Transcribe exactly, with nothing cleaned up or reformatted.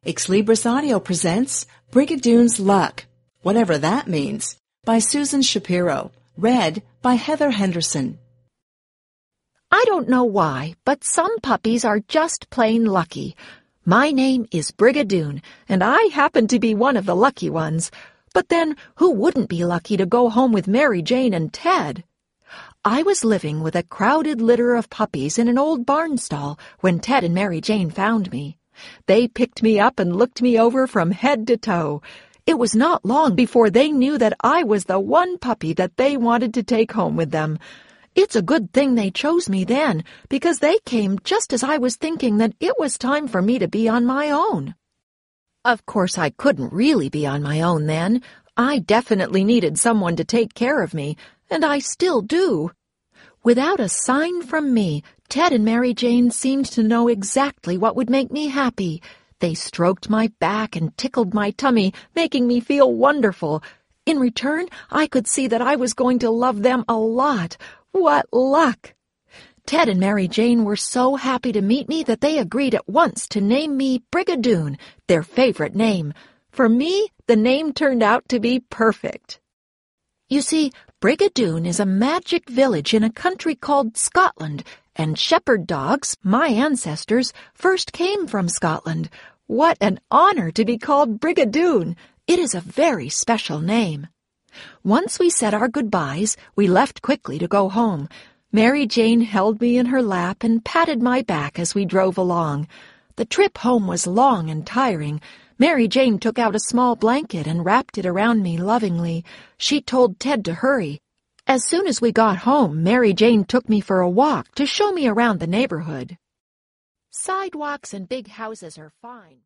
Ex Libris Audio presents Brigadoon's Luck, whatever that means, by Susan Shapiro, read by Heather Henderson. I don't know why, but some puppies are just plain lucky. My name is Brigadoon, and I happen to be one of the lucky ones. But then, who wouldn't be lucky to go home with Mary Jane and Ted? I was living with a crowded litter of puppies in an old barn stall when Ted and Mary Jane found me. They picked me up and looked me over from head to toe. It was not long before they knew that I was the one puppy that they wanted to take home with them. It's a good thing they chose me then, because they came just as I was thinking that it was time for me to be on my own. Of course, I couldn't really be on my own then. I definitely needed someone to take care of me, and I still do. Without a sign from me, Ted and Mary Jane seemed to know exactly what would make me happy. They stroked my back and tickled my tummy, making me feel wonderful. In return, I could see that I was going to love them a lot. What luck! Ted and Mary Jane were so happy to meet me that they agreed at once to name me Brigadoon, their favorite name. For me, the name turned out to be perfect. You see, Brigadoon is a magic village in a country called Scotland, and shepherd dogs, my ancestors, first came from Scotland. What an honor to be called Brigadoon! It is a very special name. Once we said our goodbyes, we left quickly to go home. Mary Jane held me in her lap and patted my back as we drove along. The trip home was long and tiring. Mary Jane took out a small blanket and wrapped it around me lovingly. She told Ted to hurry. As soon as we got home, Mary Jane took me for a walk to show me around the neighborhood. Sidewalks and big houses are fine.